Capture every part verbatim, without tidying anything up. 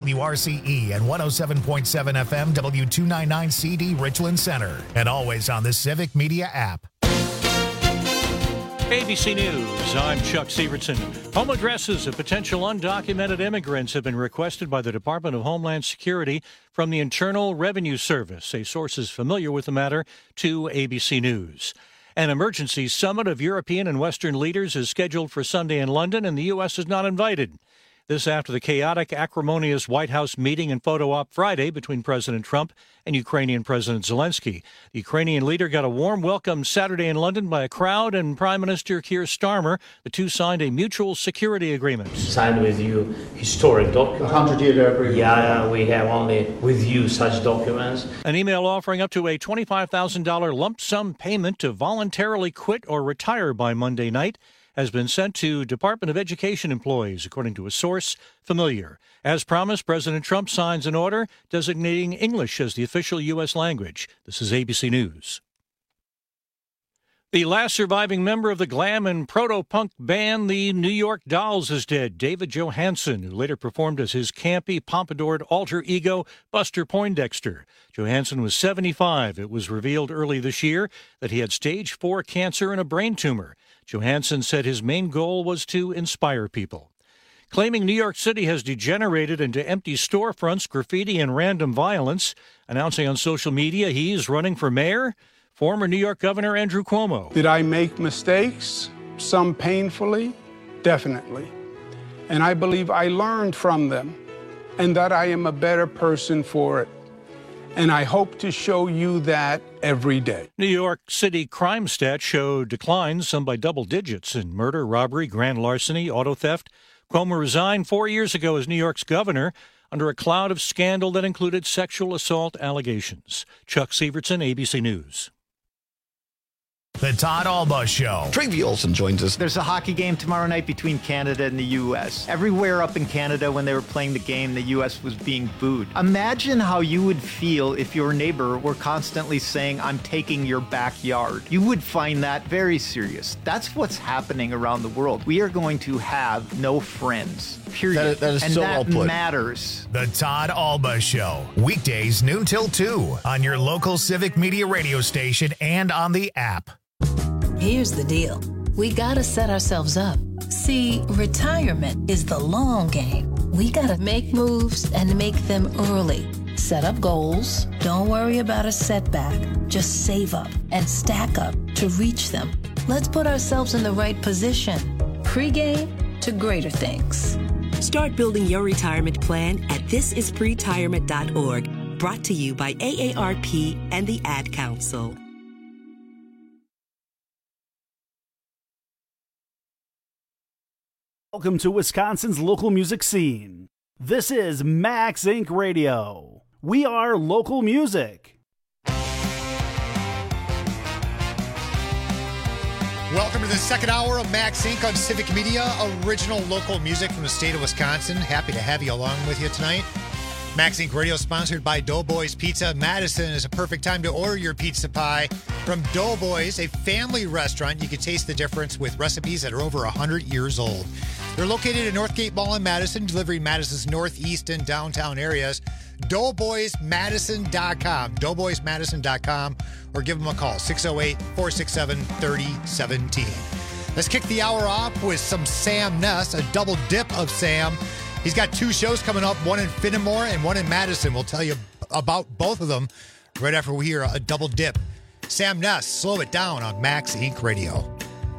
W R C E and one oh seven point seven F M W two ninety-nine C D Richland Center. And always on the Civic Media app. A B C News, I'm Chuck Severson. Home addresses of potential undocumented immigrants have been requested by the Department of Homeland Security from the Internal Revenue Service, say sources familiar with the matter to A B C News. An emergency summit of European and Western leaders is scheduled for Sunday in London, and the U S is not invited. This after the chaotic, acrimonious White House meeting and photo op Friday between President Trump and Ukrainian President Zelensky. The Ukrainian leader got a warm welcome Saturday in London by a crowd, and Prime Minister Keir Starmer. The two signed a mutual security agreement. Signed with you historic document. A hundred-year agreement. Yeah, we have only with you such documents. An email offering up to a twenty-five thousand dollars lump sum payment to voluntarily quit or retire by Monday night has been sent to Department of Education employees, according to a source familiar. As promised, President Trump signs an order designating English as the official U S language. This is A B C News. The last surviving member of the glam and proto-punk band, the New York Dolls, is dead. David Johansen, who later performed as his campy, pompadoured alter ego, Buster Poindexter. Johansen was seventy-five. It was revealed early this year that he had stage four cancer and a brain tumor. Johansen said his main goal was to inspire people. Claiming New York City has degenerated into empty storefronts, graffiti, and random violence, announcing on social media he's running for mayor, former New York Governor Andrew Cuomo. Did I make mistakes? Some painfully? Definitely. And I believe I learned from them and that I am a better person for it. And I hope to show you that every day. New York City crime stats show declines, some by double digits, in murder, robbery, grand larceny, auto theft. Cuomo resigned four years ago as New York's governor under a cloud of scandal that included sexual assault allegations. Chuck Severson, A B C News. The Todd Alba Show. Travie Olson joins us. There's a hockey game tomorrow night between Canada and the U S. Everywhere up in Canada when they were playing the game, the U S was being booed. Imagine how you would feel if your neighbor were constantly saying, "I'm taking your backyard." You would find that very serious. That's what's happening around the world. We are going to have no friends, period. That is, that is and so that well put. matters. The Todd Alba Show. Weekdays noon till two on your local Civic Media radio station and on the app. Here's the deal. We gotta set ourselves up. See, retirement is the long game. We gotta make moves and make them early. Set up goals. Don't worry about a setback. Just save up and stack up to reach them. Let's put ourselves in the right position. Pre-game to greater things. Start building your retirement plan at this is pretirement dot org. Brought to you by A A R P and the Ad Council. Welcome to Wisconsin's local music scene. This is Max Incorporated. Radio. We are local music. Welcome to the second hour of Max Incorporated on Civic Media, original local music from the state of Wisconsin. Happy to have you along with you tonight. Max Incorporated Radio sponsored by Doughboys Pizza. Madison is a perfect time to order your pizza pie from Doughboys, a family restaurant. You can taste the difference with recipes that are over one hundred years old. They're located at Northgate Mall in Madison, delivering Madison's northeast and downtown areas. Doughboys Madison dot com, Doughboys Madison dot com, or give them a call, six oh eight, four six seven, three oh one seven. Let's kick the hour off with some Sam Ness, a double dip of Sam. He's got two shows coming up, one in Fenimore and one in Madison. We'll tell you about both of them right after we hear a double dip. Sam Ness, Slow It Down on Max Incorporated. Radio.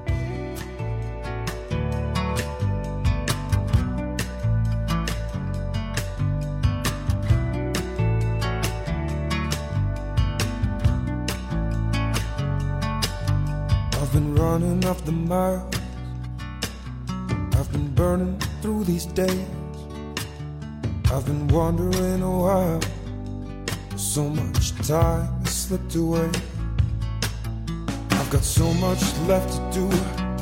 I've been running off the miles. I've been burning through these days. I've been wondering a while. So much time has slipped away. I've got so much left to do,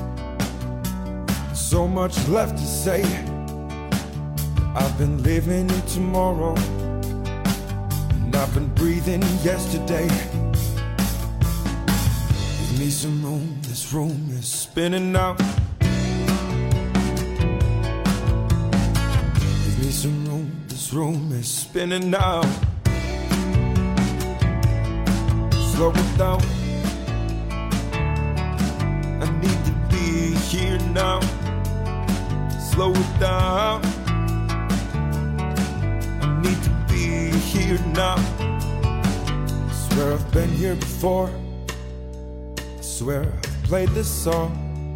so much left to say. I've been living in tomorrow, and I've been breathing yesterday. Give me some room, this room is spinning out. Give me some room, this this room is spinning now. Slow it down. I need to be here now. Slow it down. I need to be here now. I swear I've been here before. I swear I've played this song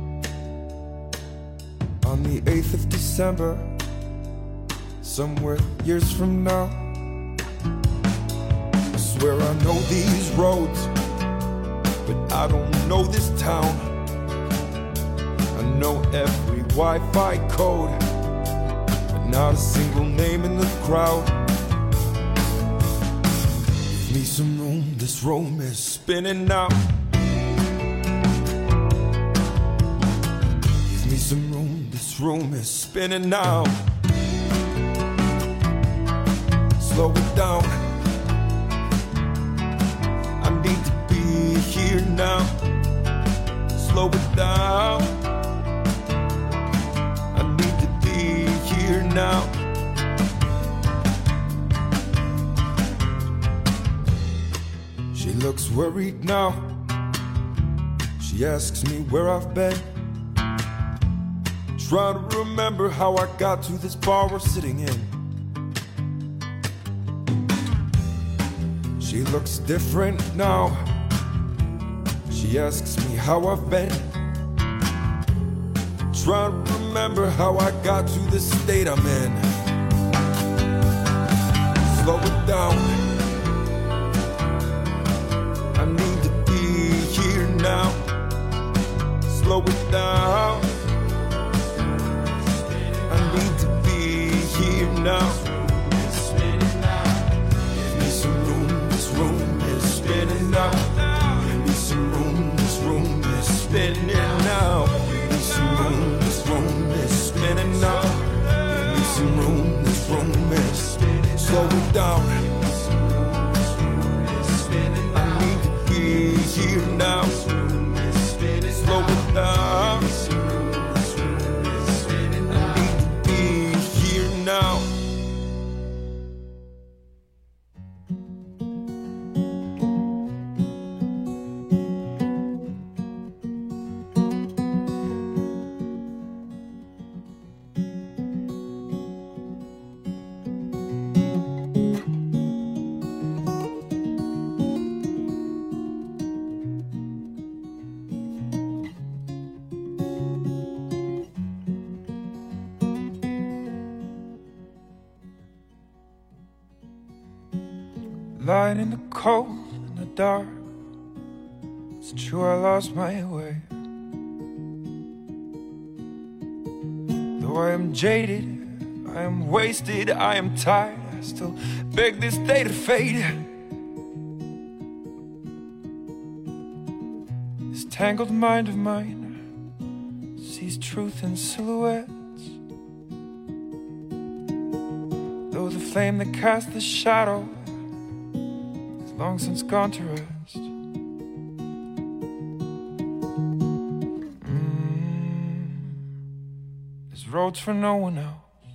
on the eighth of December, somewhere years from now. I swear I know these roads, but I don't know this town. I know every Wi-Fi code, but not a single name in the crowd. Give me some room, this room is spinning now. Give me some room, this room is spinning now. Slow it down. I need to be here now. Slow it down. I need to be here now. She looks worried now. She asks me where I've been. Trying to remember how I got to this bar we're sitting in. She looks different now. She asks me how I've been. Trying to remember how I got to the state I'm in. Slow it down. I need to be here now. Slow it down. I need to be here now. Give me some room, this room is spinning now. Give me some room, this room is spinning now. Give me some room, this room is spinning now. Give me some room, this room is spinning. Slow it down. I need to be here now. Slow it down. I need to be here now. Lying in the cold, in the dark. It's true, I lost my way. Though I am jaded, I am wasted, I am tired, I still beg this day to fade. This tangled mind of mine sees truth in silhouettes. Though the flame that casts the shadow long since gone to rest. Mm, there's roads for no one else.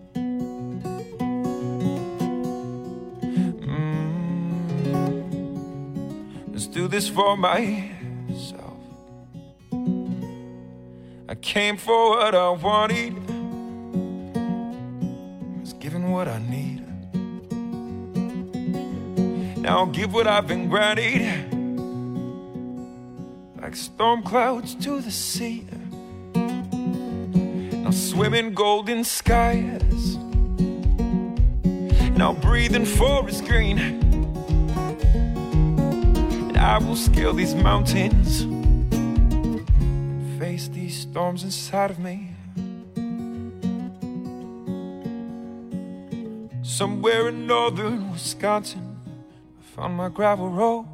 Mm, let's do this for myself. I came for what I wanted, was given what I need. Now I'll give what I've been granted, like storm clouds to the sea. Now swim in golden skies, and I'll breathe in forest green. And I will scale these mountains and face these storms inside of me. Somewhere in northern Wisconsin, found my gravel roads.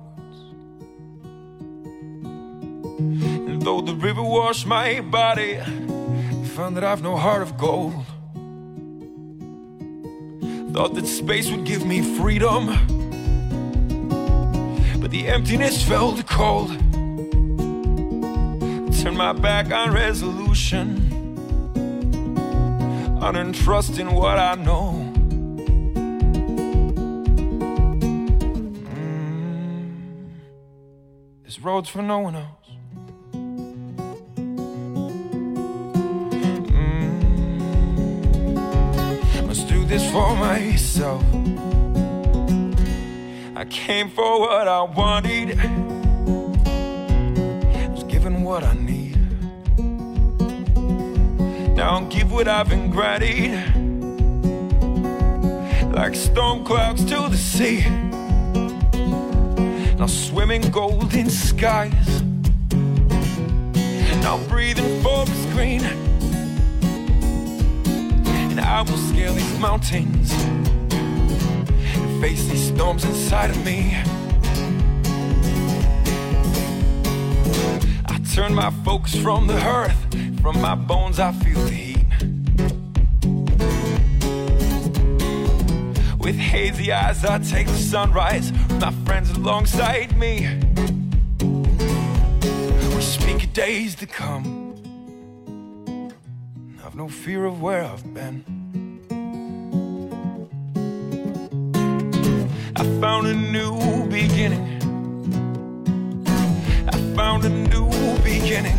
And though the river washed my body, I found that I've no heart of gold. Thought that space would give me freedom, but the emptiness felt cold. Turned my back on resolution, unearned trust in what I know. This road's for no one else. Mm. Must do this for myself. I came for what I wanted. Was given what I need. Now I'll give what I've been granted. Like storm clouds to the sea. Now swimming golden skies. Now breathing forest green. And I will scale these mountains and face these storms inside of me. I turn my focus from the earth. From my bones I feel the heat. With hazy eyes I take the sunrise. With my friends alongside me. We speak of days to come. I've no fear of where I've been. I found a new beginning. I found a new beginning.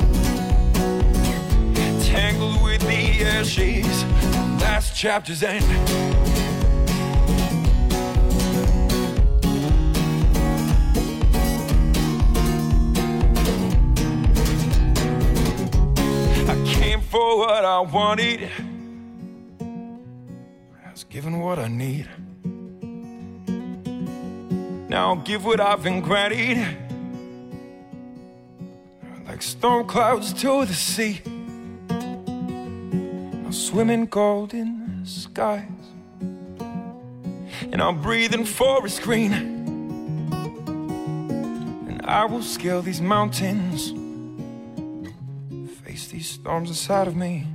Tangled with the ashes. Last chapter's end. For what I wanted, I was given what I need. Now I'll give what I've been granted. Like storm clouds to the sea. I'll swim in golden skies. And I'll breathe in forest green. And I will scale these mountains. These storms inside of me.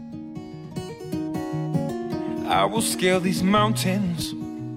I will scale these mountains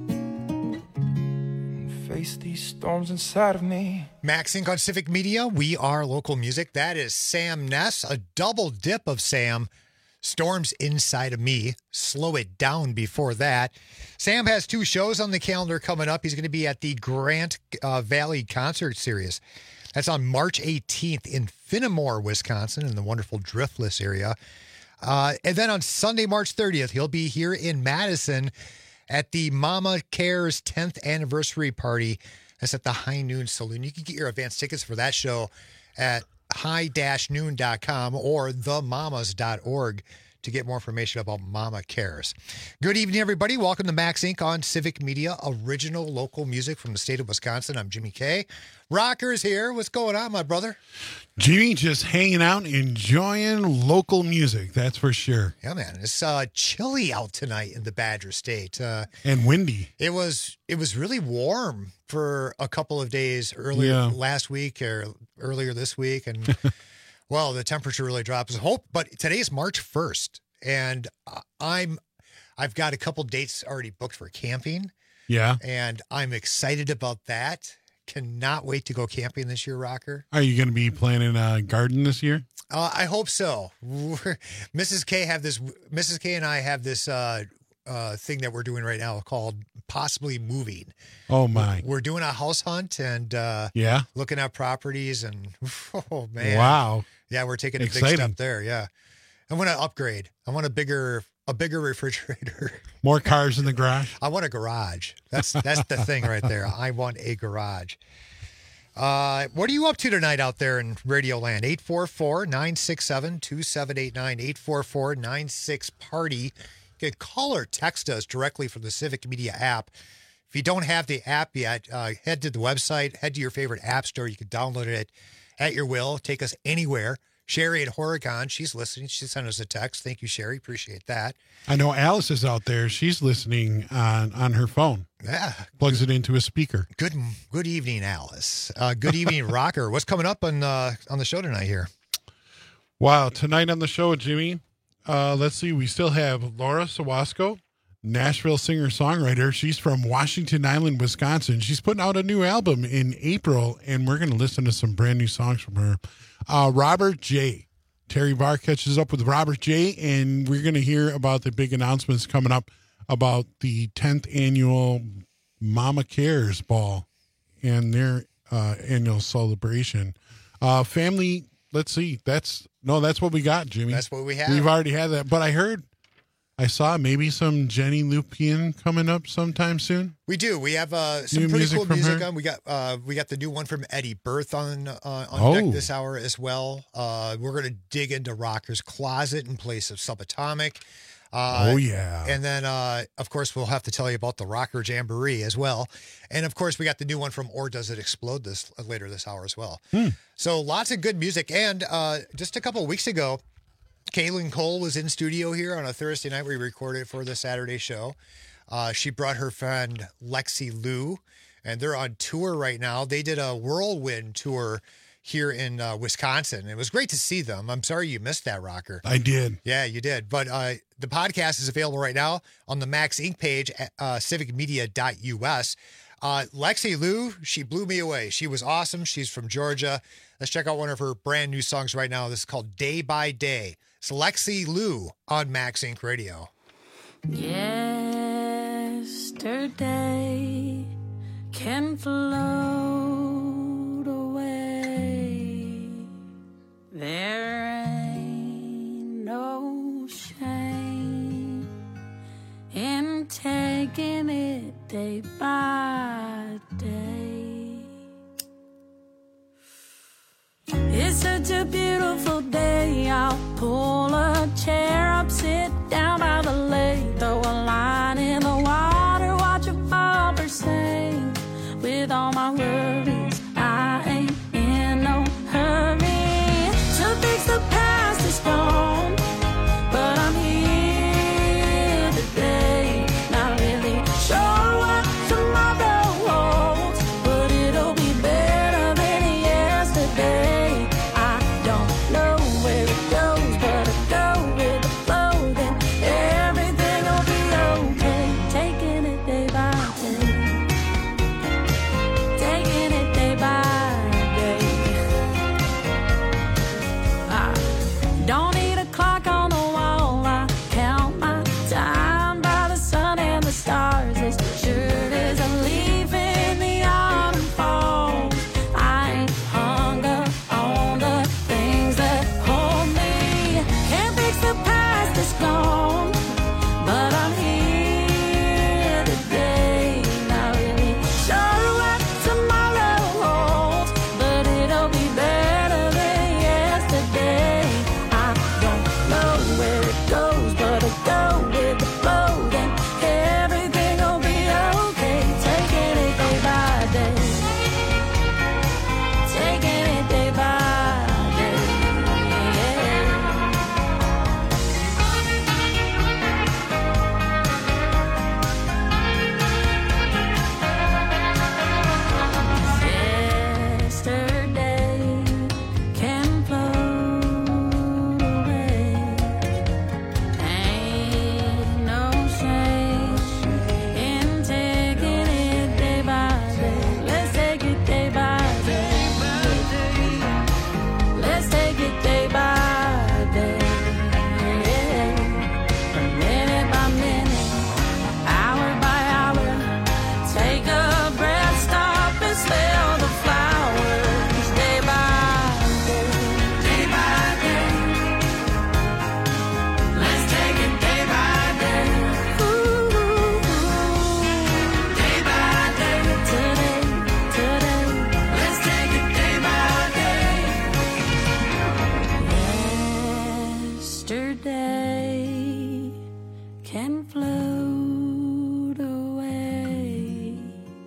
and face these storms inside of me. Max Inc on Civic Media. We are local music. That is Sam Ness, a double dip of Sam. Storms Inside of Me. Slow It Down before that. Sam has two shows on the calendar coming up. He's going to be at the Grant uh, Valley Concert Series. That's on March eighteenth in Finnemore, Wisconsin, in the wonderful Driftless area. Uh, and then on Sunday, March thirtieth, he'll be here in Madison at the Mama Cares tenth anniversary party. That's at the High Noon Saloon. You can get your advance tickets for that show at high dash noon dot com or the mamas dot org to get more information about Mama Cares. Good evening, everybody. Welcome to Max Inc on Civic Media, original local music from the state of Wisconsin. I'm Jimmy K. Rocker's here. What's going on, my brother? Jimmy, just hanging out, enjoying local music, that's for sure. Yeah, man. It's uh, chilly out tonight in the Badger State. Uh, and windy. It was it was really warm for a couple of days earlier yeah. last week or earlier this week. And, well, the temperature really drops. Hope, but today is March first, and I'm, I've got a couple dates already booked for camping. Yeah. And I'm excited about that. Cannot wait to go camping this year, Rocker. Are you going to be planting a garden this year? Uh, I hope so. We're, Missus K have this. Missus K and I have this uh, uh, thing that we're doing right now called possibly moving. Oh my! We're, we're doing a house hunt and uh, yeah, looking at properties and oh man, wow, yeah, we're taking a Exciting. big step there. Yeah, I want to upgrade. I want a bigger. A bigger refrigerator. More cars in the garage? I want a garage. That's that's the thing right there. I want a garage. Uh, what are you up to tonight out there in Radio Land? eight four four, nine six seven, two seven eight nine, eight four four, nine six party. You can call or text us directly from the Civic Media app. If you don't have the app yet, uh, head to the website, head to your favorite app store. You can download it at your will. Take us anywhere. Sherry at Oregon, she's listening. She sent us a text. Thank you, Sherry. Appreciate that. I know Alice is out there. She's listening on, on her phone. Yeah. Plugs it into a speaker. Good good evening, Alice. Uh, good evening, Rocker. What's coming up on, uh, on the show tonight here? Wow. Tonight on the show, Jimmy, uh, let's see. We still have Laura Sawasco, Nashville singer-songwriter. She's from Washington Island, Wisconsin. She's putting out a new album in April, and we're going to listen to some brand new songs from her. Uh, Robert J. Terry Barr catches up with Robert J., and we're going to hear about the big announcements coming up about the tenth annual Mama Cares Ball and their uh, annual celebration. Uh, family, let's see. That's no, that's what we got, Jimmy. That's what we have. We've already had that, but I heard, I saw maybe some Jenny Lupien coming up sometime soon. We do. We have uh, some New pretty music cool from music her? on. We got uh, we got the new one from Eddie Berth on uh, on Oh. deck this hour as well. Uh, we're going to dig into Rocker's Closet in place of Subatomic. Uh, Oh, yeah. And then, uh, of course, we'll have to tell you about the Rocker Jamboree as well. And, of course, we got the new one from Or Does It Explode this later this hour as well. Hmm. So lots of good music. And uh, just a couple of weeks ago, Kaylin Cole was in studio here on a Thursday night. We recorded for the Saturday show. Uh, she brought her friend Lexi Lou, and they're on tour right now. They did a whirlwind tour here in uh, Wisconsin. It was great to see them. I'm sorry you missed that, Rocker. I did. Yeah, you did. But uh, the podcast is available right now on the Max Inc page at uh, civic media dot U S. Uh, Lexi Lou, she blew me away. She was awesome. She's from Georgia. Let's check out one of her brand new songs right now. This is called Day by Day. It's Lexi Lou on Max Inc Radio. Yesterday can float away. There ain't no shame in taking it day by day. It's such a beautiful day. I'll pull a chair up, sit down by the lake, throw a line in the water, watch a bobber sing. With all my worries, I ain't in no hurry to fix the past is gone, but I'm here today. Not really sure what tomorrow holds, but it'll be better than yesterday. I don't know where it goes, but I go with the flow, then everything will be okay. Taking it day by day, taking it day by day. I don't need a clock on the wall. I count my time by the sun and the stars. As sure as a leaf in the autumn falls, I ain't hung up on the things that hold me. Can't fix the past that's gone, but I'm here today. Not really sure what tomorrow holds, but it'll be better than yesterday. I don't know where it goes, but I'll go with the flow, then everything will be okay. Taking it day by day, taking it day by day. Yesterday can float away. Ain't no shame in taking it day by day. Let's take it day by day. Let's take it day by day. Minute by minute, hour by hour. Take a breath, stop and smell the flowers. Day by day, day by day. Let's take it day by day. Ooh, day by day. Today, today. Let's take it day by day. Yesterday can float away.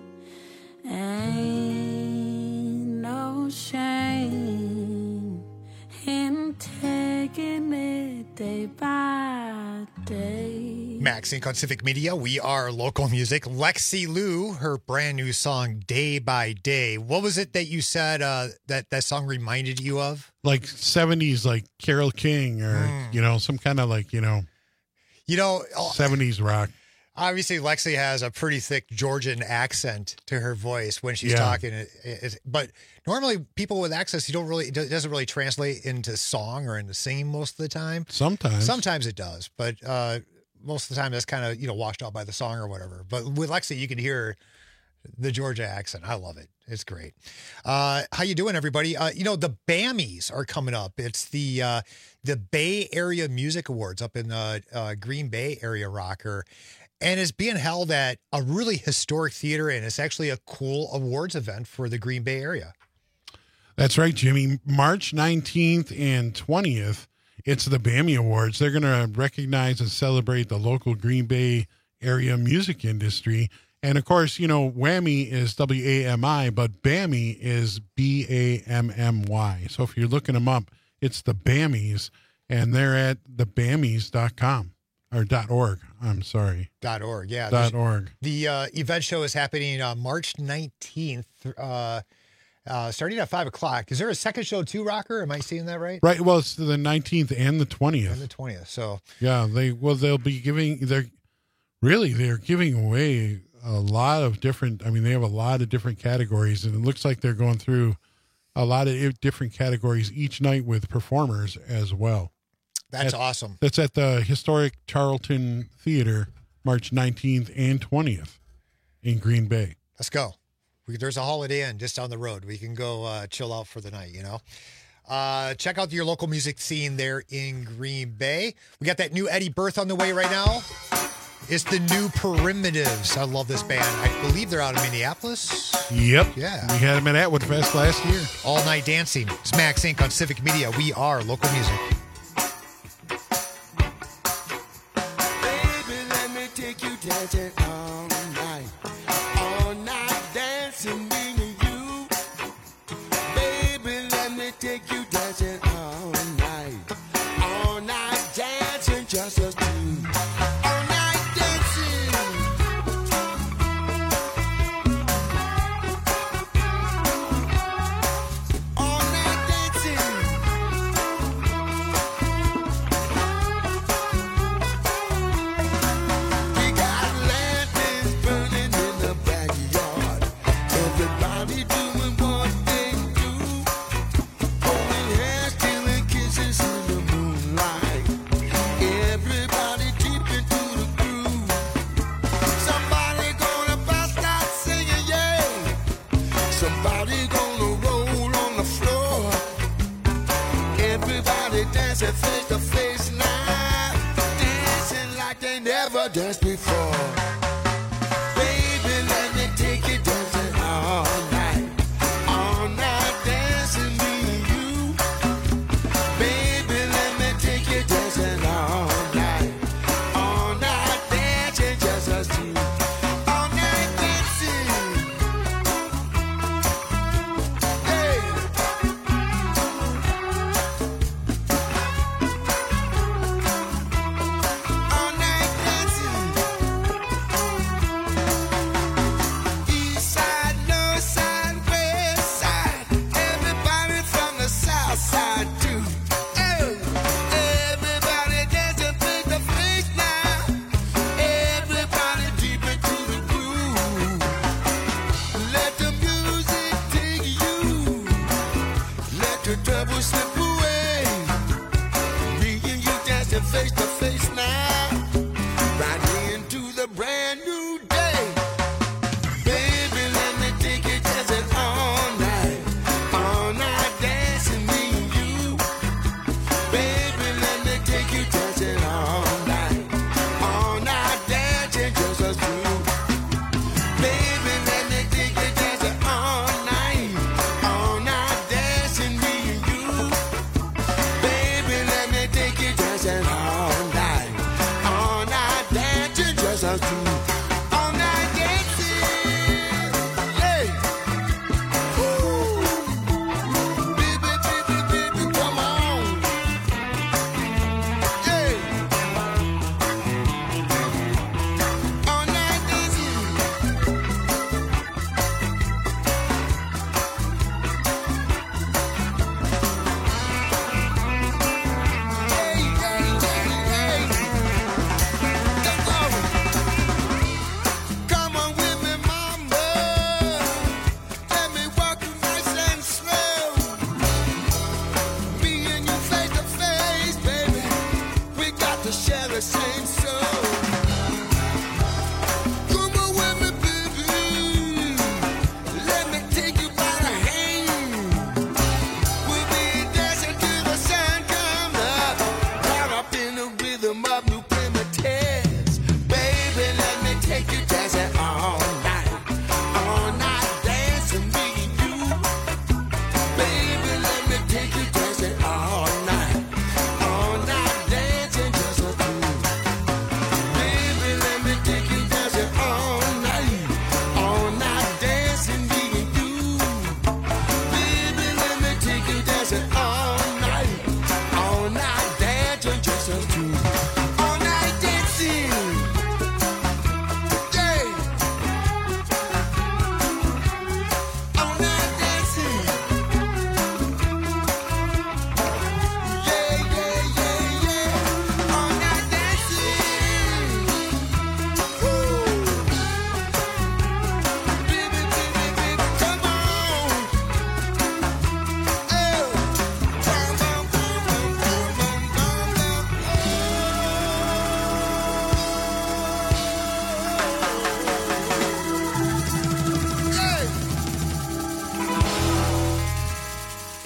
Ain't no shame in taking it day by day. Max Inc on Civic Media. We are local music. Lexi Lou, her brand new song Day by Day. What was it that you said uh, that that song reminded you of? Like seventies, like Carole King or, you know, some kind of like, you know, You know, seventies rock. obviously Lexi has a pretty thick Georgian accent to her voice when she's Yeah. talking. It, it, but normally people with accents, you don't really, it doesn't really translate into song or into singing most of the time. Sometimes. Sometimes it does, but uh, most of the time that's kind of, you know, washed out by the song or whatever. But with Lexi, you can hear The Georgia accent. I love it. It's great. Uh, how you doing, everybody? Uh, you know, the BAMMys are coming up. It's the uh, the Bay Area Music Awards up in the uh, Green Bay area rocker. And it's being held at a really historic theater, and it's actually a cool awards event for the Green Bay area. That's right, Jimmy. March nineteenth and twentieth, it's the BAMMY Awards. They're going to recognize and celebrate the local Green Bay area music industry. And, of course, you know, Whammy is W A M I, but BAMMY is B A M M Y. So if you're looking them up, it's the BAMMYs, and they're at the bammies dot com. Or dot .org, I'm sorry. Dot .org, yeah. Dot .org. The uh, event show is happening on March nineteenth, uh, uh, starting at five o'clock. Is there a second show too, Rocker? Am I seeing that right? Right, well, it's the nineteenth and the twentieth. And the twentieth, so. Yeah, they well, they'll be giving, they're, really, they're giving away a lot of different, I mean, they have a lot of different categories, and it looks like they're going through a lot of different categories each night with performers as well. That's at, awesome. That's at the historic Charlton Theater, March nineteenth and twentieth in Green Bay. Let's go. We, there's a Holiday Inn just down the road. We can go uh, chill out for the night, you know. Uh, check out your local music scene there in Green Bay. We got that new Eddie Berth on the way right now. It's the new Primitives. I love this band. I believe they're out of Minneapolis. Yep. Yeah. We had them at Atwood Fest last year. All Night Dancing. It's Max Incorporated on Civic Media. We are local music. Dancing all night, all night dancing me and you. Baby, let me take you dancing all night, all night dancing just us two. All night dancing. All night dancing. We got lanterns burning in the backyard. Everybody doing what they do. Holding hands, stealing kisses in the moonlight. Everybody deep into the groove. Somebody gonna bust out singing, yeah. Somebody gonna roll on the floor. Everybody dancing face to face now. Dancing like they never danced before. Baby, let me take you dancing all night. All night dancing me and you. Baby, let me take you dancing all night. All night dancing just us two. All night dancing. Hey. All night dancing.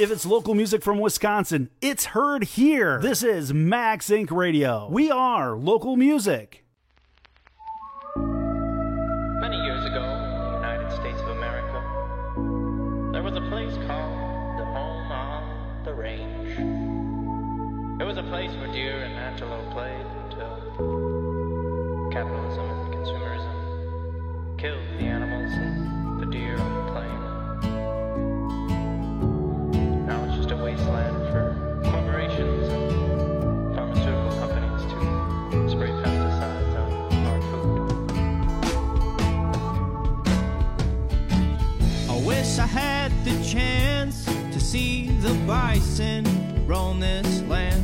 If it's local music from Wisconsin, it's heard here. This is Max Inc Radio. We are local music. Many years ago in the United States of America, there was a place called the Home on the Range. It was a place where deer and antelope played until capitalism and consumerism killed the animals and the deer on the plain. Now it's just a wasteland for corporations and pharmaceutical companies to spray pesticides on our food. I wish I had the chance to see the bison roam this land.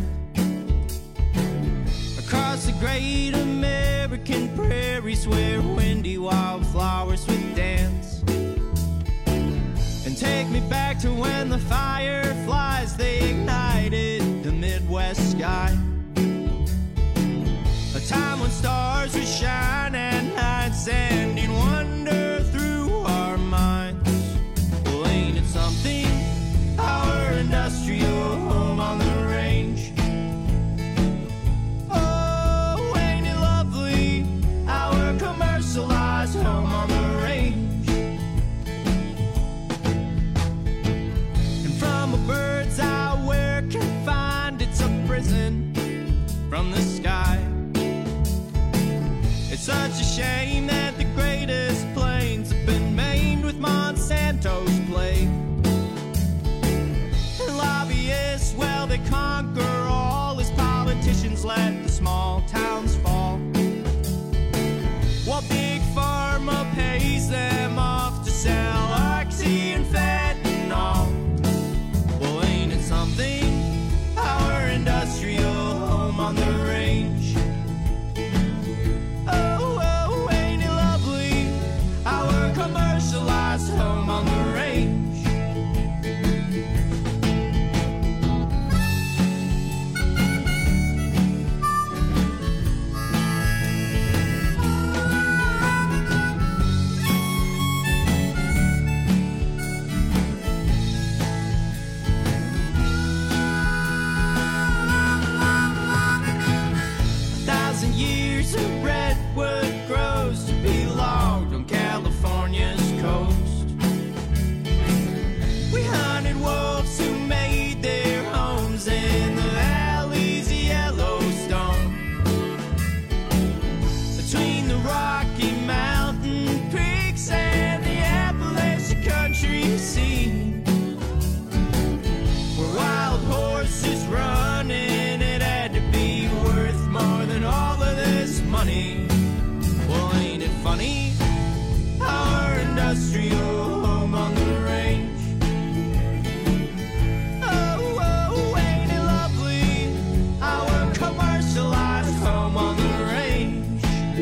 Across the great American prairies where windy wildflowers would dance. And take me back to when the fireflies, they ignited the Midwest sky. A time when stars would shine at night, sending wonder through our minds. Well, ain't it something, our industrial home on the range? Oh, ain't it lovely, our commercialized home on the range? And from a bird's eye where confined, it's a prison from the sky. It's such a shame that the greatest plains have been maimed with Monsanto's plague. And lobbyists, well, they conquer all as politicians let the small towns fall. While Big Pharma pays them off to sell oxy and fentanyl. Well, ain't it something, our industrial home on the range? Oh, oh, ain't it lovely, our commercialized home on the range? A thousand years of redwood grows to be logged on California's coast. We hunted wolves who made their homes in the valleys of Yellowstone. Between the Rocky Mountain peaks and the Appalachian country scene, where wild horses running, it had to be worth more than all of this money. Well, ain't it funny, our industrial home on the range? Oh, oh, ain't it lovely, our commercialized home on the range?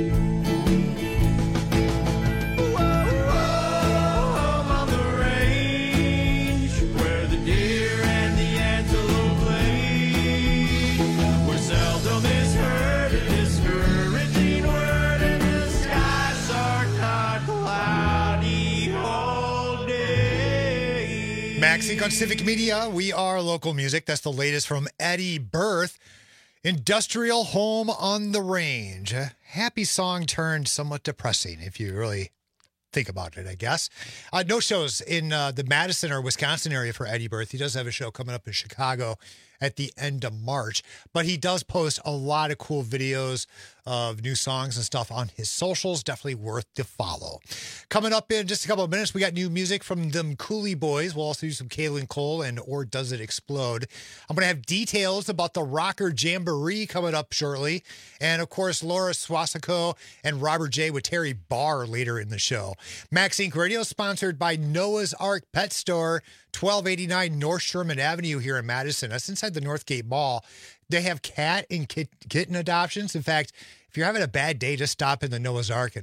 Whoa, whoa, home on the range, where the deer and the antelope play, where seldom is heard a discouraging word, and the skies are not cloudy all day. Max Inc on Civic Media. We are local music. That's the latest from Eddie Berth. Industrial Home on the Range. A happy song turned somewhat depressing, if you really think about it, I guess. Uh, no shows in uh, the Madison or Wisconsin area for Eddie Berth. He does have a show coming up in Chicago at the end of March, but he does post a lot of cool videos of new songs and stuff on his socials. Definitely worth to follow. Coming up in just a couple of minutes, we got new music from them Cooley Boys. We'll also do some Kaylin Cole and Or Does It Explode. I'm going to have details about the Rocker Jamboree coming up shortly. And of course, Laura Swasako and Robert J with Terry Barr later in the show. Max Inc Radio sponsored by Noah's Ark Pet Store, twelve eighty-nine North Sherman Avenue here in Madison. That's inside the Northgate Mall. They have cat and kit, kitten adoptions. In fact, if you're having a bad day, just stop in the Noah's Ark and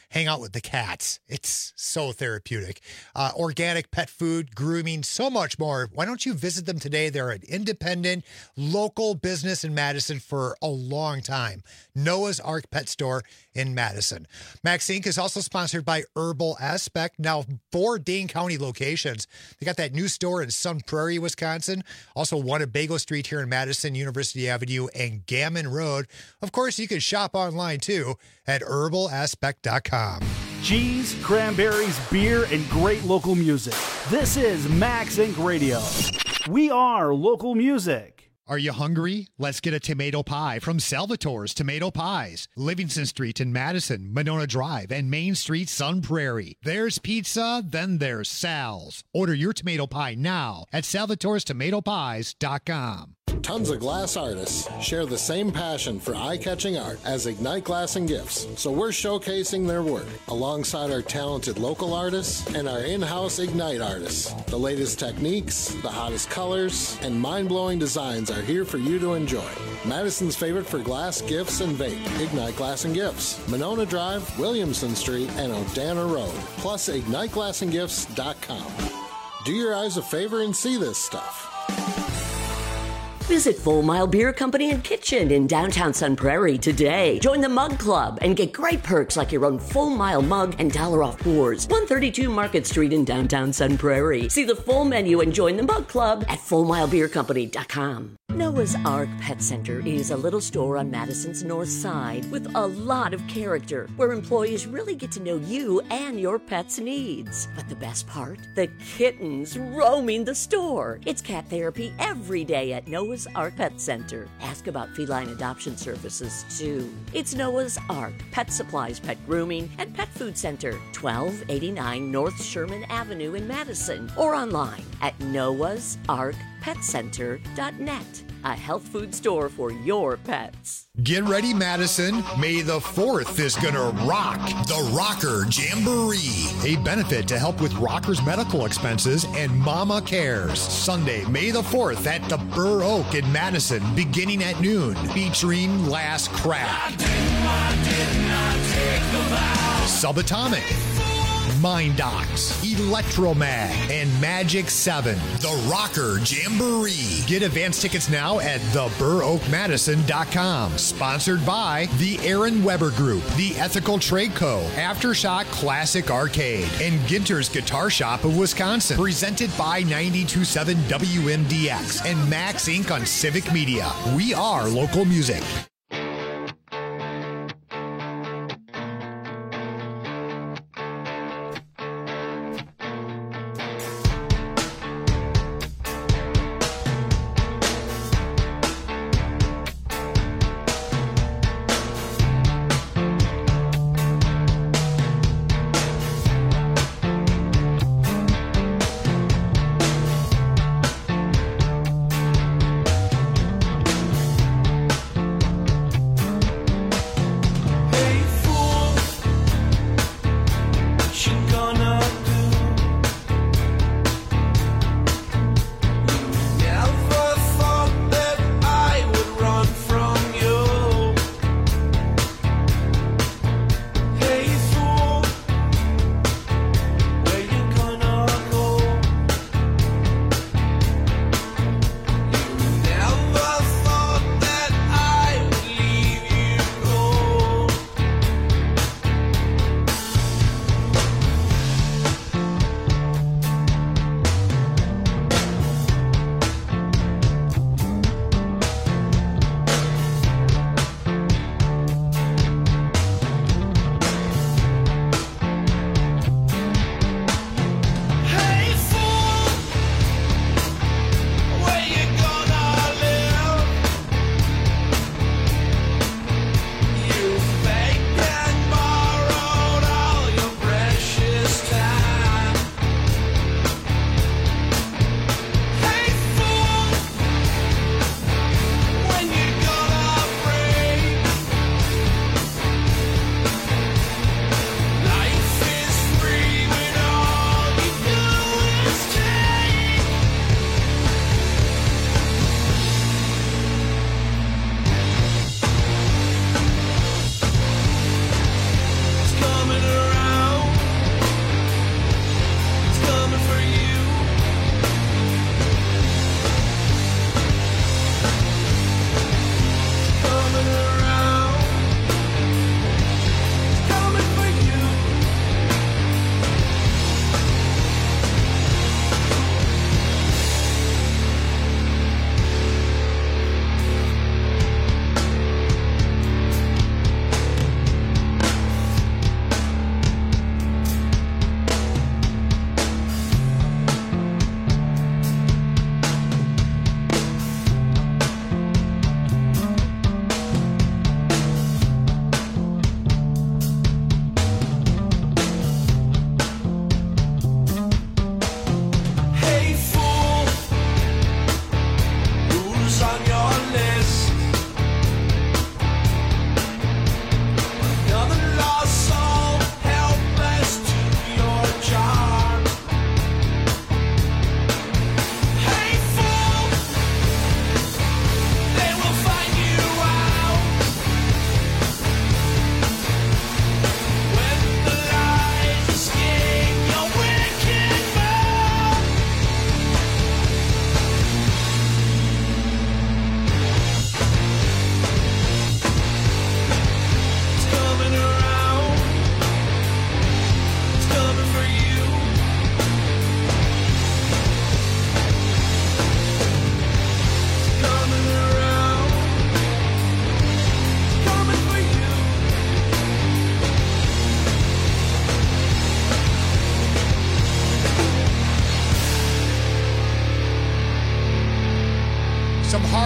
hang out with the cats. It's so therapeutic. Uh, organic pet food, grooming, so much more. Why don't you visit them today? They're an independent, local business in Madison for a long time. Noah's Ark Pet Store in Madison. Max Incorporated is also sponsored by Herbal Aspect. Now, four Dane County locations. They got that new store in Sun Prairie, Wisconsin. Also one at Bagel Street here in Madison, University Avenue, and Gammon Road. Of course, you can shop online too at herbal aspect dot com. Cheese, cranberries, beer, and great local music. This is Max Incorporated Radio. We are local music. Are you hungry? Let's get a tomato pie from Salvatore's Tomato Pies. Livingston Street in Madison, Monona Drive, and Main Street, Sun Prairie. There's pizza, then there's Sal's. Order your tomato pie now at salvatores tomato pies dot com. Tons of glass artists share the same passion for eye-catching art as Ignite Glass and Gifts, so we're showcasing their work alongside our talented local artists and our in-house Ignite artists. The latest techniques, the hottest colors, and mind-blowing designs are here for you to enjoy. Madison's favorite for glass, gifts, and vape, Ignite Glass and Gifts, Monona Drive, Williamson Street, and Odana Road, plus ignite glass and gifts dot com. Do your eyes a favor and see this stuff. Visit Full Mile Beer Company and Kitchen in downtown Sun Prairie today. Join the Mug Club and get great perks like your own Full Mile mug and dollar off pours. one thirty-two Market Street in downtown Sun Prairie. See the full menu and join the Mug Club at full mile beer company dot com. Noah's Ark Pet Center is a little store on Madison's north side with a lot of character, where employees really get to know you and your pet's needs. But the best part? The kittens roaming the store. It's cat therapy every day at Noah's Ark Pet Center. Ask about feline adoption services, too. It's Noah's Ark Pet Supplies, Pet Grooming, and Pet Food Center, twelve eighty-nine North Sherman Avenue in Madison, or online at noahs ark pet center dot net. A health food store for your pets. Get ready, Madison. May the fourth is gonna rock the Rocker Jamboree, a benefit to help with rockers' medical expenses and Mama Cares. Sunday, May the fourth at the Burr Oak in Madison, beginning at noon, featuring Last Crack, Subatomic, Mind Docs, Electromag, and Magic seven. The Rocker Jamboree. Get advance tickets now at the burr oak madison dot com. Sponsored by the Aaron Weber Group, the Ethical Trade Co., Aftershock Classic Arcade, and Ginter's Guitar Shop of Wisconsin. Presented by ninety-two point seven W M D X and Max Incorporated on Civic Media. We are local music.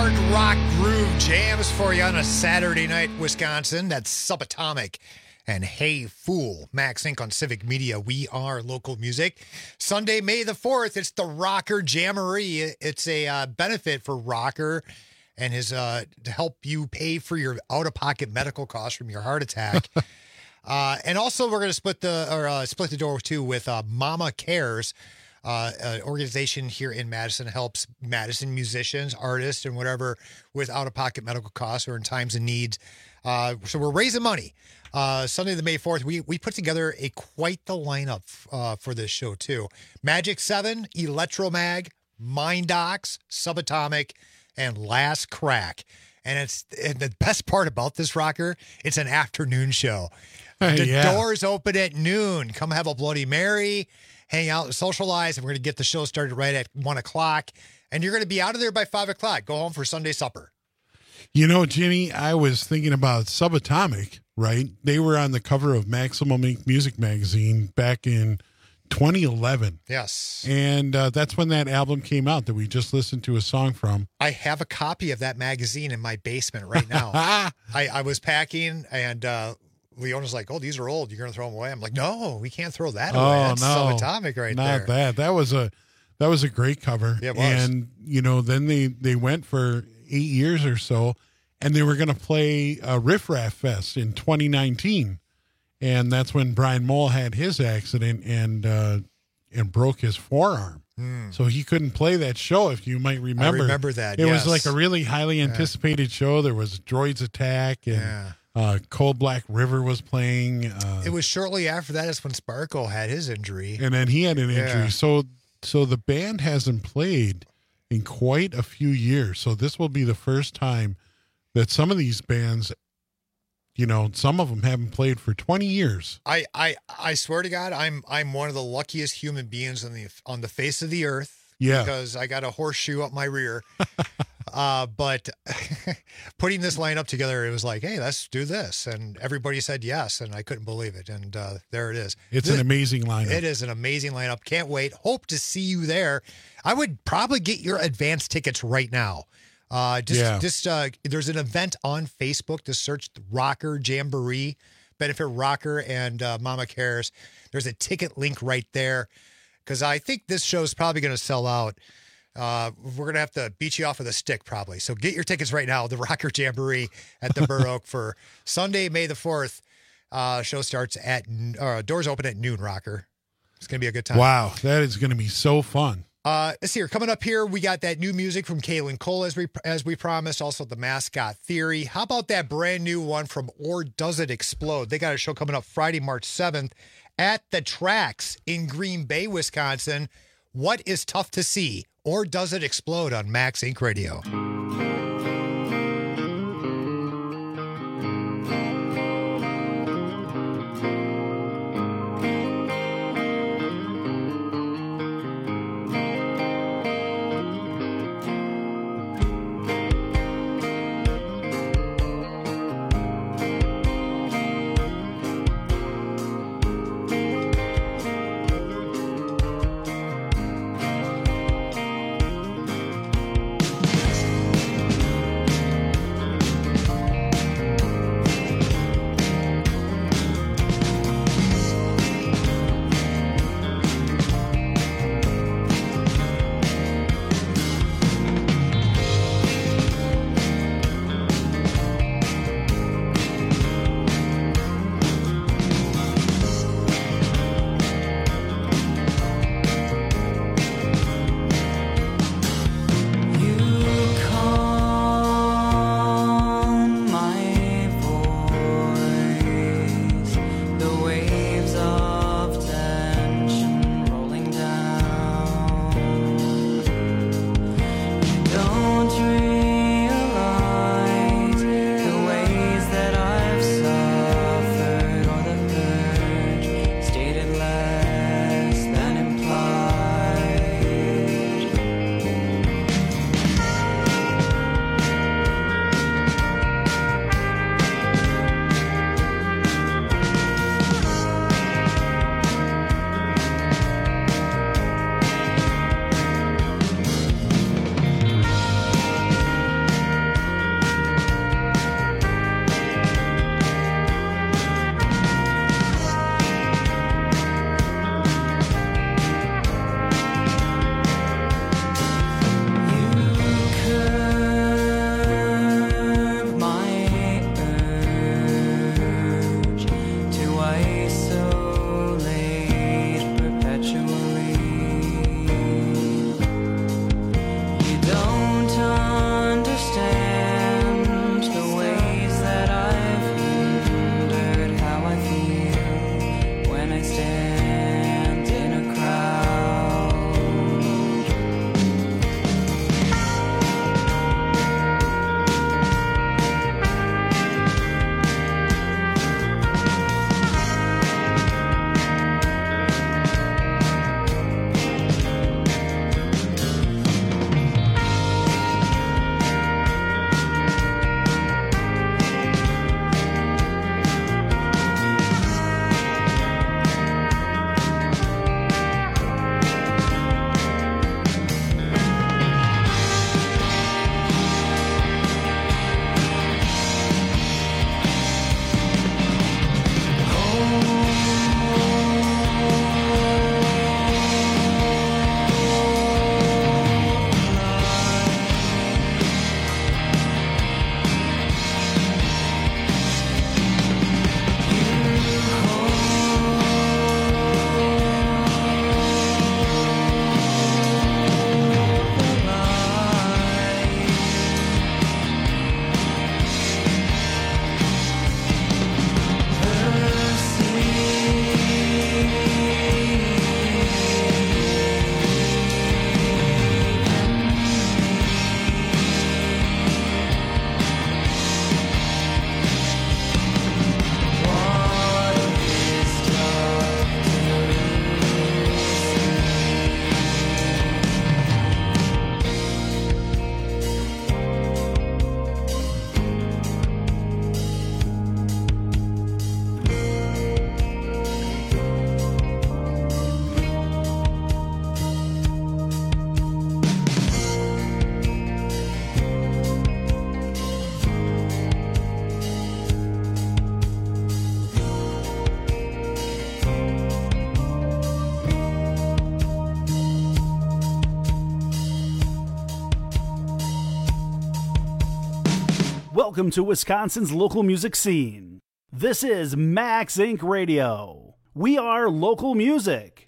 hard rock groove jams for you on a Saturday night, Wisconsin. That's Subatomic and Hey Fool. Max Inc on Civic Media. We are local music. Sunday, May the fourth, it's the Rocker Jamboree. It's a uh, benefit for Rocker and his uh, to help you pay for your out-of-pocket medical costs from your heart attack. uh, and also, we're going to split the or uh, split the door too with uh, Mama Cares. Uh, an organization here in Madison helps Madison musicians, artists, and whatever with out-of-pocket medical costs or in times of need. Uh, so we're raising money. Uh, Sunday, the May fourth, we we put together a quite the lineup uh, for this show too. Magic Seven, Electromag, Mindox, Subatomic, and Last Crack. And it's and the best part about this, Rocker, it's an afternoon show. The yeah. doors open at noon. Come have a Bloody Mary. Hang out and socialize, and we're going to get the show started right at one o'clock. And you're going to be out of there by five o'clock. Go home for Sunday supper. You know, Jimmy, I was thinking about Subatomic, right? They were on the cover of Maximum Ink Music Magazine back in twenty eleven. Yes. And uh, that's when that album came out that we just listened to a song from. I have a copy of that magazine in my basement right now. I, I was packing, and uh, Leona's like, oh, these are old. You're going to throw them away? I'm like, no, we can't throw that away. Oh, That's no. Subatomic right Not there. Not that. That was a that was a great cover. Yeah, it was. And, you know, then they, they went for eight years or so, and they were going to play a Riff Raff Fest in twenty nineteen. And that's when Brian Moll had his accident and uh, and broke his forearm. Mm. So he couldn't play that show, if you might remember. I remember that, It yes. was like a really highly anticipated yeah. show. There was Droids Attack, and Yeah. uh, Cold Black River was playing. Uh, It was shortly after that is when Sparko had his injury. and then he had an injury. Yeah. So so the band hasn't played in quite a few years. So this will be the first time that some of these bands, you know, some of them haven't played for twenty years. I, I, I swear to God, I'm I'm one of the luckiest human beings on the on the face of the earth. Yeah. Because I got a horseshoe up my rear. uh, but putting this lineup together, it was like, hey, let's do this, and everybody said yes, and I couldn't believe it. And uh, there it is. It's This- an amazing lineup. It is an amazing lineup. Can't wait. Hope to see you there. I would probably get your advance tickets right now. Uh, just, Yeah. just uh, there's an event on Facebook. Just search Rocker Jamboree, benefit Rocker and uh, Mama Cares. There's a ticket link right there because I think this show is probably going to sell out. Uh, we're going to have to beat you off with a stick probably. So get your tickets right now. The Rocker Jamboree at the Burr Oak for Sunday, May the fourth. Uh, show starts at uh, doors open at noon. Rocker. It's going to be a good time. Wow, that is going to be so fun. Uh, let's see here. Coming up here, we got that new music from Kaylin Cole as we as we promised. Also, the Mascot Theory. How about that brand new one from Or Does It Explode? They got a show coming up Friday, March seventh at the Tracks in Green Bay, Wisconsin. What is tough to see? Or Does It Explode on Max Inc Radio? Welcome to Wisconsin's local music scene. This is Max Inc Radio. We are local music.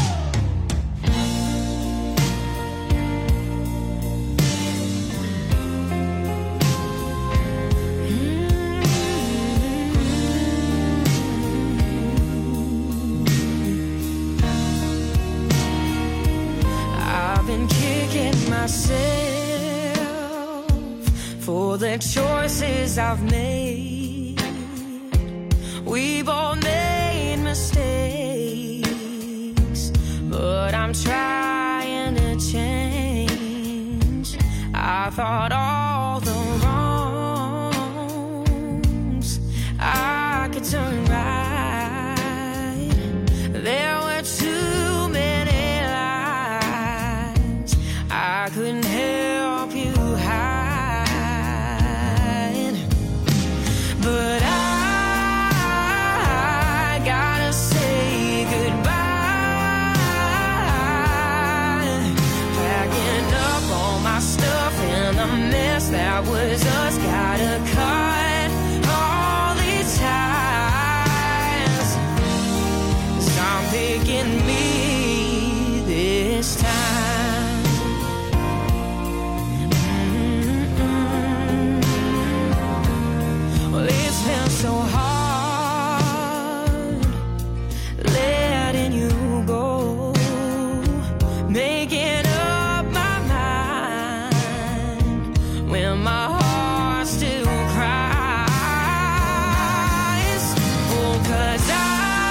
I've been kicking myself for the choices I've made. We've all made mistakes, but I'm trying to change. I thought all the wrongs I could turn right. There were too many lies I couldn't help you hide, but I gotta say goodbye. Packing up all my stuff and the mess that was us. Gotta cut all these ties, 'cause I'm picking me this time. Well, it's been so hard letting you go, making up my mind when my heart still cries. Oh, 'cause I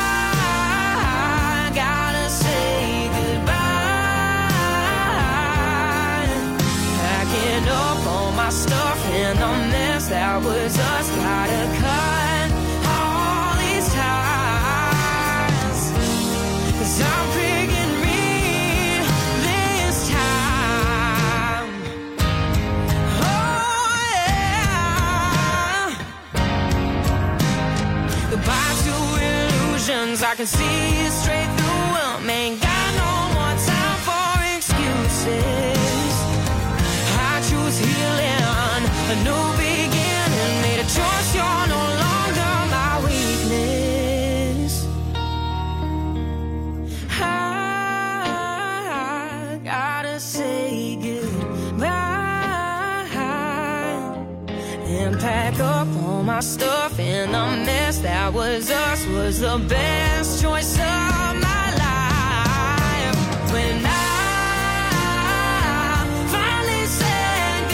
gotta say goodbye. Packing up all my stuff and the mess that was us. Gotta cut all these ties, 'cause I'm picking me this time. Oh yeah. Goodbye to illusions, I can see straight through them. Ain't got no more time for excuses. I choose healing, a new beginning. Made a choice, you're no longer my weakness. I gotta say goodbye and pack up all my stuff, and the mess that was us was the best choice of my life. When I finally said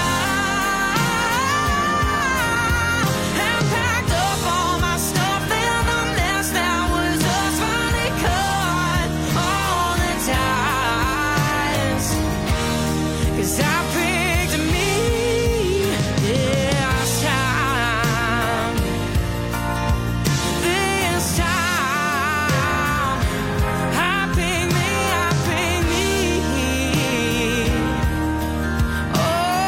goodbye and packed up all my stuff, and the mess that was us finally cut all the ties, 'cause I picked me this time. This time I picked me, I picked me. Oh,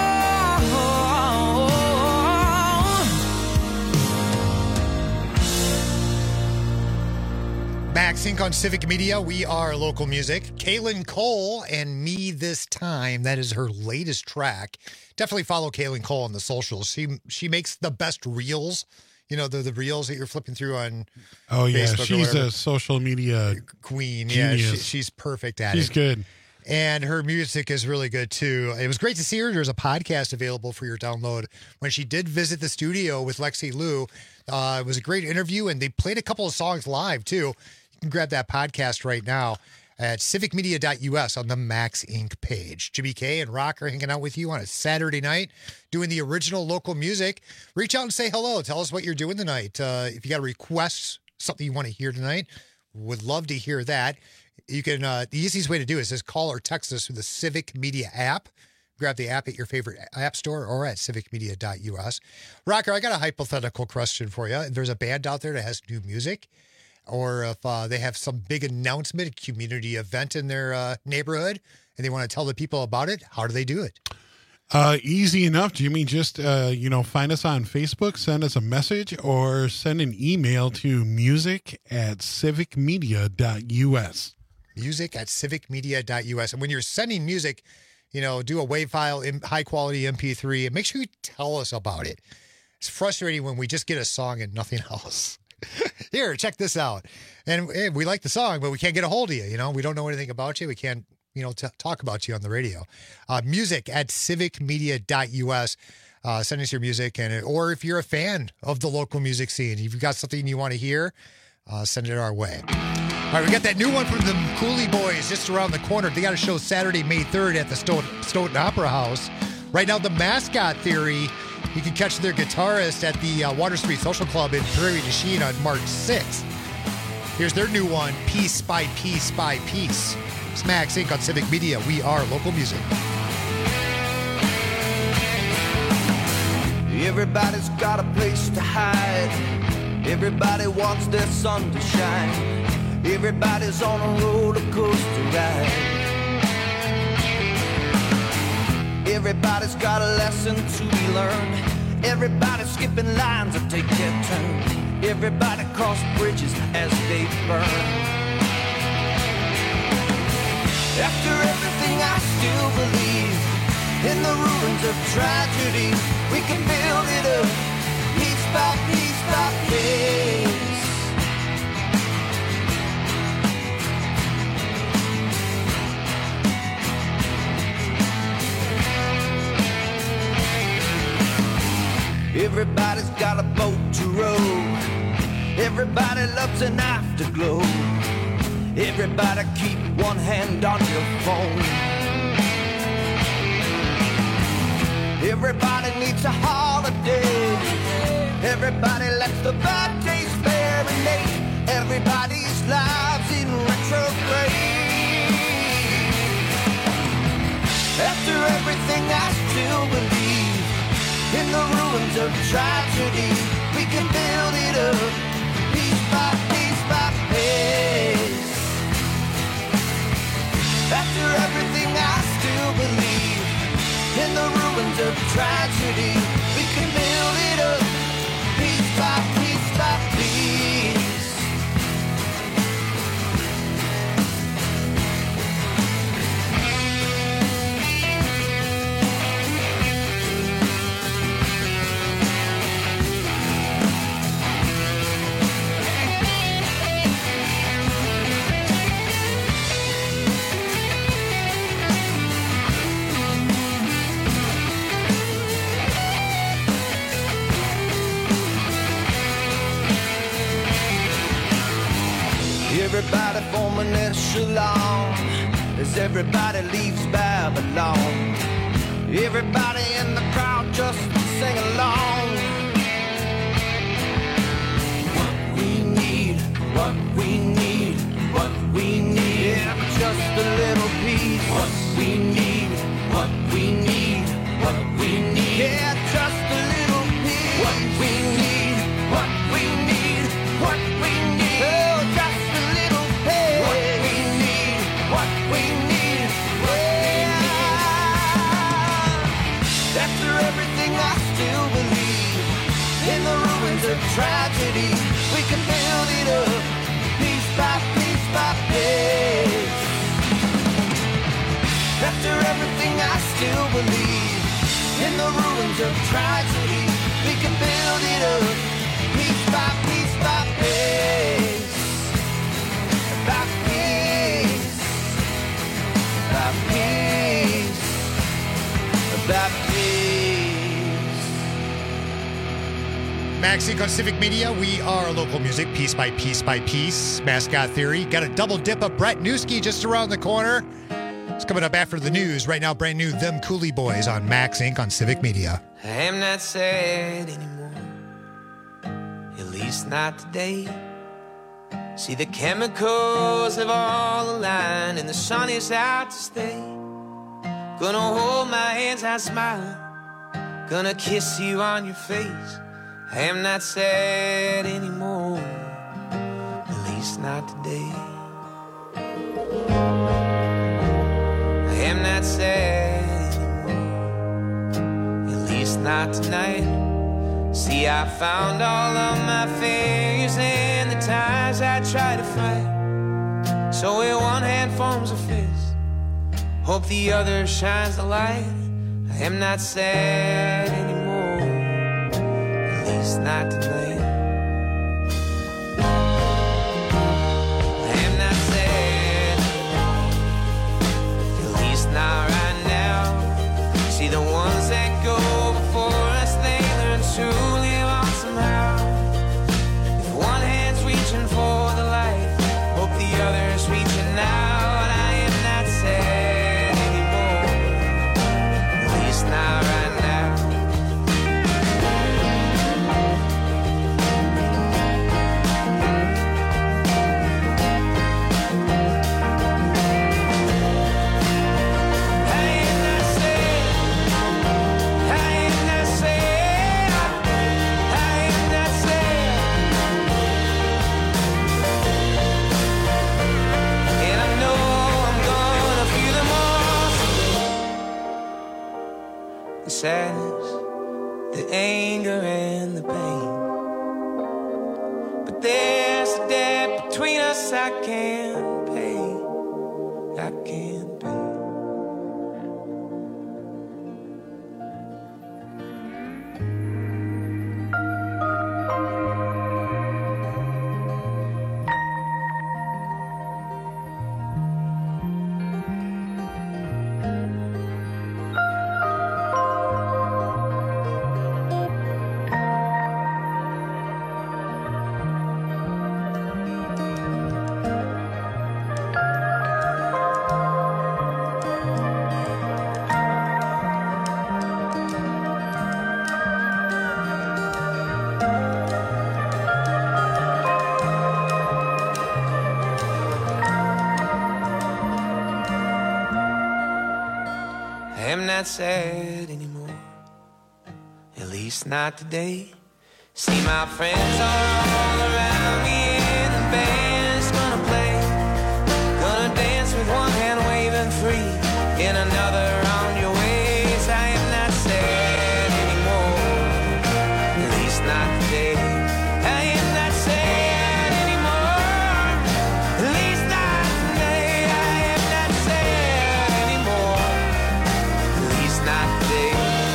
Max Inc on Civic Media. We are local music. Kaylin Cole and Me This Time. That is her latest track. Definitely follow Kaylin Cole on the socials. She she makes the best reels. You know, the, the reels that you're flipping through on Oh, yeah. Facebook or She's whatever. a social media Queen. Yeah, she, genius. she's perfect at She's it. good. And her music is really good too. It was great to see her. There's a podcast available for your download. When she did visit the studio with Lexi Lou, uh, it was a great interview, and they played a couple of songs live too. You can grab that podcast right now at civic media dot U S on the Max Inc page. Jimmy K and Rock are hanging out with you on a Saturday night doing the original local music. Reach out and say hello. Tell us what you're doing tonight. Uh, if you got a request, something you want to hear tonight, would love to hear that. You can, uh, the easiest way to do it is just call or text us through the Civic Media app. Grab the app at your favorite app store or at civic media dot U S. Rocker, I got a hypothetical question for you. If there's a band out there that has new music, or if uh, they have some big announcement, a community event in their uh, neighborhood, and they want to tell the people about it, how do they do it? Uh, easy enough, Jimmy. Just, uh, you know, find us on Facebook, send us a message, or send an email to music at civic media dot U S. Music at civic media dot U S. And when you're sending music, you know, do a WAV file, high quality M P three, and make sure you tell us about it. It's frustrating when we just get a song and nothing else. Here, check this out. And hey, we like the song, but we can't get a hold of you. You know, we don't know anything about you. We can't, you know, t- talk about you on the radio. Uh, music at civic media dot U S. Uh, send us your music, and or if you're a fan of the local music scene, if you've got something you want to hear, uh, send it our way. All right, we got that new one from the Cooley Boys just around the corner. They got a show Saturday, May third at the Stoughton, Stoughton Opera House. Right now, the Mascot Theory. You can catch their guitarist at the uh, Water Street Social Club in Prairie du Chien on March sixth. Here's their new one, Piece by Piece by Piece. It's Max Incorporated on Civic Media. We are local music. Everybody's got a place to hide. Everybody wants their sun to shine. Everybody's on a roller coaster ride. Everybody's got a lesson to be learned. Everybody's skipping lines that take their turn. Everybody cross bridges as they burn. After everything, I still believe in the ruins of tragedy. We can build it up, piece by piece by piece. Everybody's got a boat to row. Everybody loves an afterglow. Everybody keep one hand on your phone. Everybody needs a holiday. Everybody lets the bad days marinate. Everybody's lives in retrograde. After everything, I still believe in the ruins of tragedy. We can build it up, piece by piece by piece. After everything, I still believe in the ruins of tragedy. We can build it up, piece by piece by piece. Everybody forming an echelon as everybody leaves Babylon. Everybody in the crowd just sing along. What we need, what we need, what we need. Yeah, just a little piece. What we need, what we need, what we need. Yeah, just a little piece. What we need, what we need, what we need. Oh, just of tragedy, we can build it up, piece by piece by piece. After everything, I still believe in the ruins of tragedy. We can build it up, piece by piece by piece. By piece, by piece, by piece. Max Inc on Civic Media. We are local music, piece by piece by piece. Mascot Theory. Got a double dip of Brett Newski just around the corner. It's coming up after the news. Right now, brand new Them Cooley Boys on Max Inc on Civic Media. I am not sad anymore, at least not today. See, the chemicals have all aligned and the sun is out to stay. Gonna hold my hands out smiling, gonna kiss you on your face. I am not sad anymore, at least not today. I am not sad anymore, at least not tonight. See, I found all of my failures and the times I tried to fight. So when one hand forms a fist, hope the other shines the light. I am not sad anymore, least not today. I am not sad, at least not right now. See the ones that go before us, they learn to live on somehow. If one hand's reaching for the light, hope the other's reaching out. I am not sad anymore, at least not right now. Sadness, the anger and the pain, but there's a debt between us I can't pay, I can't pay. I'm not sad anymore, at least not today. See my friends are all around me and the band's gonna play. Gonna dance with one hand waving free, in another round your ways. I am not sad anymore, at least not today. I am not sad anymore, at least not today. I am not sad anymore, at least not today.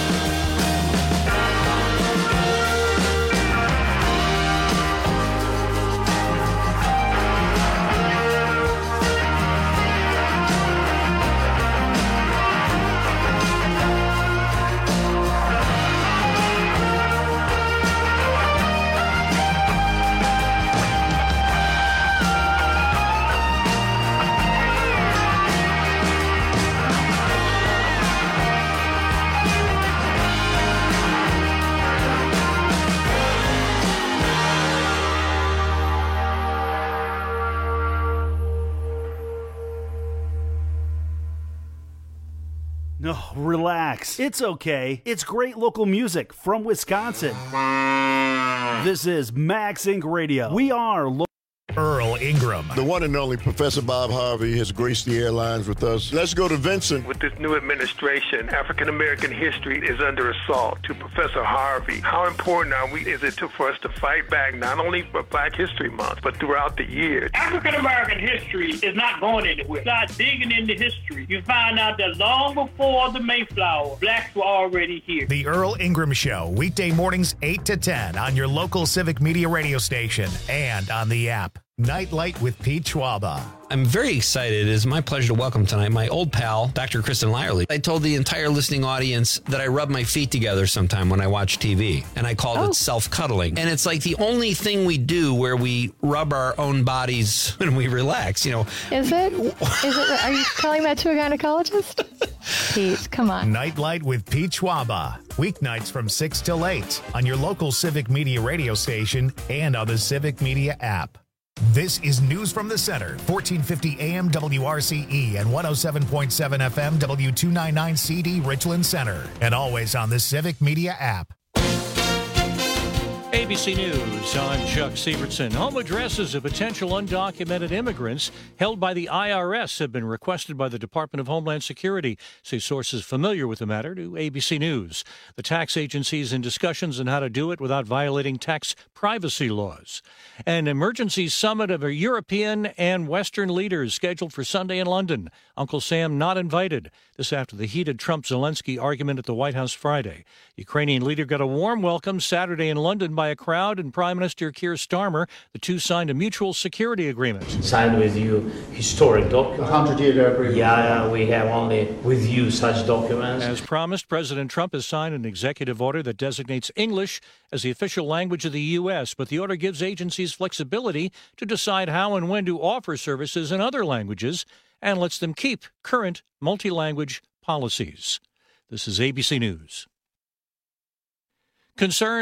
No, relax. It's okay. It's great local music from Wisconsin. This is Max Incorporated. Radio. We are local. Earl Ingram. The one and only Professor Bob Harvey has graced the airlines with us. Let's go to Vincent. With this new administration, African-American history is under assault. To Professor Harvey, how important are we, is it to, for us to fight back, not only for Black History Month, but throughout the year? African-American history is not going anywhere. Start digging into history. You find out that long before the Mayflower, blacks were already here. The Earl Ingram Show, weekday mornings eight to ten on your local Civic Media radio station and on the app. Nightlight with Pete Schwaba. I'm very excited. It is my pleasure to welcome tonight my old pal, Doctor Kristen Lyerly. I told the entire listening audience that I rub my feet together sometime when I watch T V, and I called oh. it self-cuddling. And it's like the only thing we do where we rub our own bodies when we relax, you know. Is it? Is it? Are you telling that to a gynecologist? Pete, come on. Nightlight with Pete Schwaba. Weeknights from six till eight on your local Civic Media radio station and on the Civic Media app. This is News from the Center, fourteen fifty A M W R C E and one oh seven point seven F M W two ninety-nine C D Richland Center, and always on the Civic Media app. A B C News, I'm Chuck Sievertson. Home addresses of potential undocumented immigrants held by the I R S have been requested by the Department of Homeland Security, say sources familiar with the matter to A B C News. The tax agency is in discussions on how to do it without violating tax privacy laws. An emergency summit of European and Western leaders scheduled for Sunday in London. Uncle Sam not invited. This after the heated Trump-Zelensky argument at the White House Friday. Ukrainian leader got a warm welcome Saturday in London by a crowd, and Prime Minister Keir Starmer. The two signed a mutual security agreement. Signed with you historic document. A hundred-year agreement. Yeah, we have only with you such documents. As promised, President Trump has signed an executive order that designates English as the official language of the U S, but the order gives agencies flexibility to decide how and when to offer services in other languages and lets them keep current multi-language policies. This is A B C News. Concern